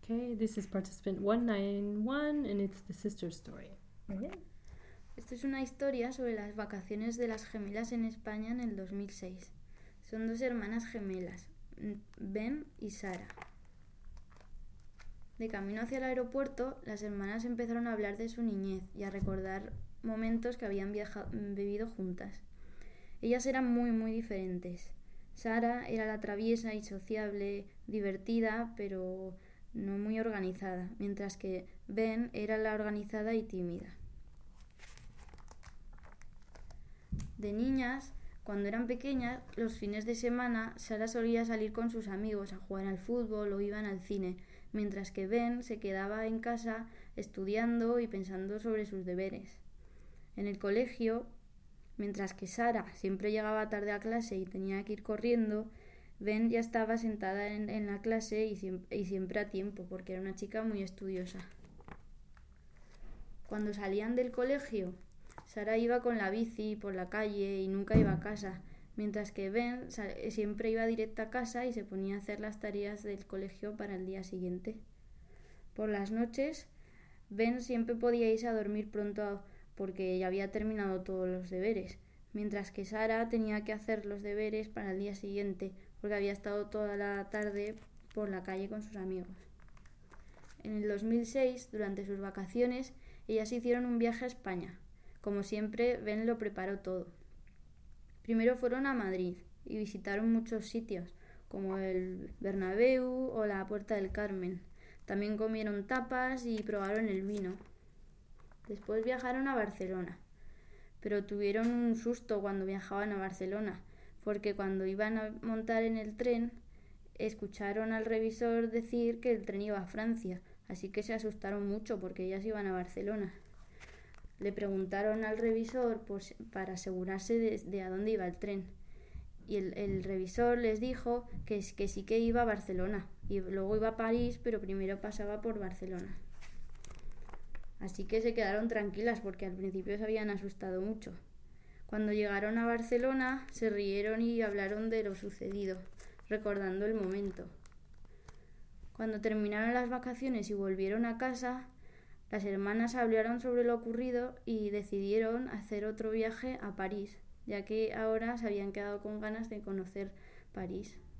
Okay, this is participant 191 and it's the sister story. Muy bien. Esto es una historia sobre las vacaciones de las gemelas en España en el 2006. Son dos hermanas gemelas, Ben y Sara. De camino hacia el aeropuerto, las hermanas empezaron a hablar de su niñez y a recordar momentos que habían vivido juntas. Ellas eran muy diferentes. Sara era la traviesa y sociable, divertida, pero no muy organizada, mientras que Ben era la organizada y tímida. De niñas, cuando eran pequeñas, los fines de semana, Sara solía salir con sus amigos a jugar al fútbol o iban al cine, mientras que Ben se quedaba en casa estudiando y pensando sobre sus deberes. En el colegio, mientras que Sara siempre llegaba tarde a clase y tenía que ir corriendo, Ben ya estaba sentada en la clase y siempre a tiempo, porque era una chica muy estudiosa. Cuando salían del colegio, Sara iba con la bici por la calle y nunca iba a casa, mientras que Ben siempre iba directa a casa y se ponía a hacer las tareas del colegio para el día siguiente. Por las noches, Ben siempre podía irse a dormir pronto porque ya había terminado todos los deberes, mientras que Sara tenía que hacer los deberes para el día siguiente porque había estado toda la tarde por la calle con sus amigos. En el 2006, durante sus vacaciones, ellas hicieron un viaje a España. Como siempre, Ben lo preparó todo. Primero fueron a Madrid y visitaron muchos sitios, como el Bernabéu o la Puerta del Carmen. También comieron tapas y probaron el vino. Después viajaron a Barcelona, pero tuvieron un susto cuando viajaban a Barcelona, porque cuando iban a montar en el tren, escucharon al revisor decir que el tren iba a Francia, así que se asustaron mucho porque ellas iban a Barcelona. Le preguntaron al revisor para asegurarse de a dónde iba el tren. Y el revisor les dijo que sí que iba a Barcelona. Y luego iba a París, pero primero pasaba por Barcelona. Así que se quedaron tranquilas porque al principio se habían asustado mucho. Cuando llegaron a Barcelona, se rieron y hablaron de lo sucedido, recordando el momento. Cuando terminaron las vacaciones y volvieron a casa, las hermanas hablaron sobre lo ocurrido y decidieron hacer otro viaje a París, ya que ahora se habían quedado con ganas de conocer París.